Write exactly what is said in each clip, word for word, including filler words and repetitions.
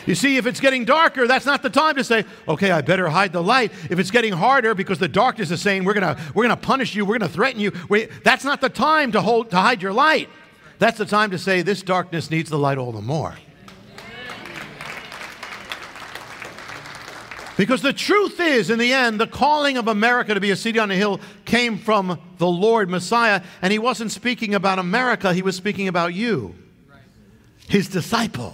You see, if it's getting darker, that's not the time to say, okay, I better hide the light. If it's getting harder because the darkness is saying, we're going to we're gonna punish you, we're going to threaten you, we, that's not the time to, hold, to hide your light. That's the time to say, this darkness needs the light all the more. Because the truth is, in the end, the calling of America to be a city on a hill came from the Lord Messiah, and he wasn't speaking about America, he was speaking about you, his disciple.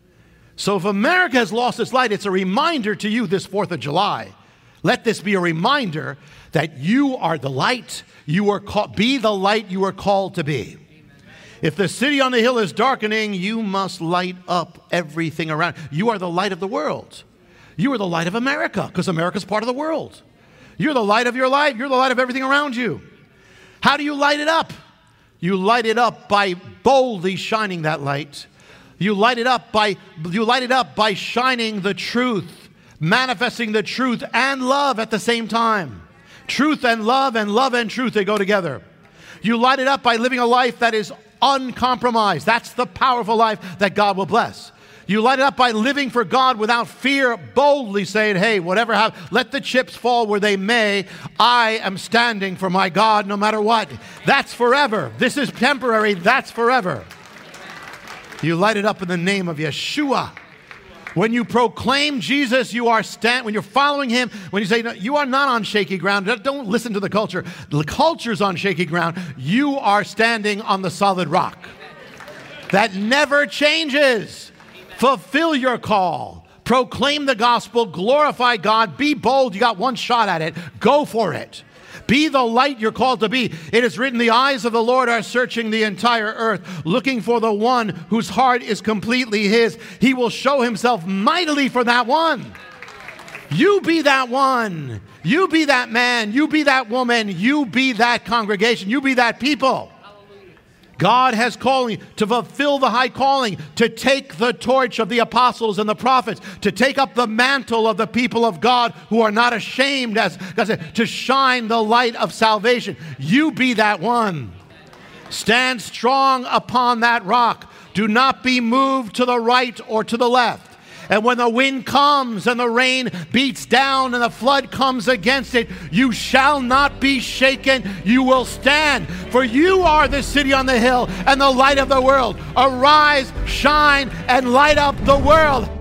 So if America has lost its light, it's a reminder to you this fourth of July. Let this be a reminder that you are the light. You are called, be the light you are called to be. If the city on the hill is darkening, you must light up everything around. You are the light of the world. You are the light of America, because America is part of the world. You're the light of your life. You're the light of everything around you. How do you light it up? You light it up by boldly shining that light. You light it up by you light it up by shining the truth, manifesting the truth and love at the same time. Truth and love, and love and truth, they go together. You light it up by living a life that is uncompromised. That's the powerful life that God will bless. You light it up by living for God without fear, boldly saying, hey, whatever happens, let the chips fall where they may. I am standing for my God no matter what. That's forever. This is temporary. That's forever. You light it up in the name of Yeshua. When you proclaim Jesus, you are stand. When you're following him, when you say, no, you are not on shaky ground, don't listen to the culture. The culture's on shaky ground. You are standing on the solid rock. That never changes. Fulfill your call. Proclaim the gospel. Glorify God. Be bold. You got one shot at it. Go for it. Be the light you're called to be. It is written, the eyes of the Lord are searching the entire earth, looking for the one whose heart is completely his. He will show himself mightily for that one. You be that one. You be that man. You be that woman. You be that congregation. You be that people. God has called you to fulfill the high calling, to take the torch of the apostles and the prophets, to take up the mantle of the people of God who are not ashamed, as God said, to shine the light of salvation. You be that one. Stand strong upon that rock. Do not be moved to the right or to the left. And when the wind comes and the rain beats down and the flood comes against it, you shall not be shaken. You will stand. For you are the city on the hill and the light of the world. Arise, shine, and light up the world.